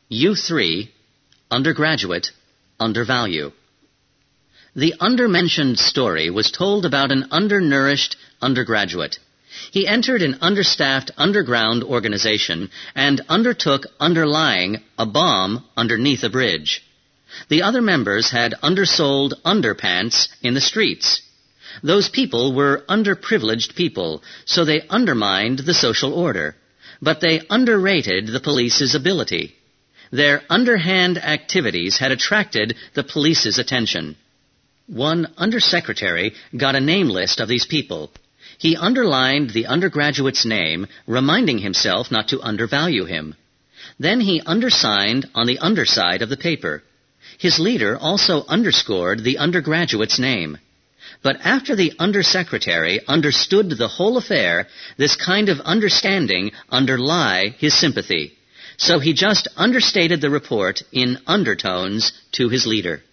U3, undergraduate, undervalue. The undermentioned story was told about an undernourished undergraduate. He entered an understaffed underground organization and undertook underlying a bomb underneath a bridge. The other members had undersold underpants in the streets. Those people were underprivileged people, so they undermined the social order. But they underrated the police's ability. Their underhand activities had attracted the police's attention. One undersecretary got a name list of these people. He underlined the undergraduate's name, reminding himself not to undervalue him. Then he undersigned on the underside of the paper. His leader also underscored the undergraduate's name. But after the undersecretary understood the whole affair, this kind of understanding underlie his sympathy. So he just understated the report in undertones to his leader.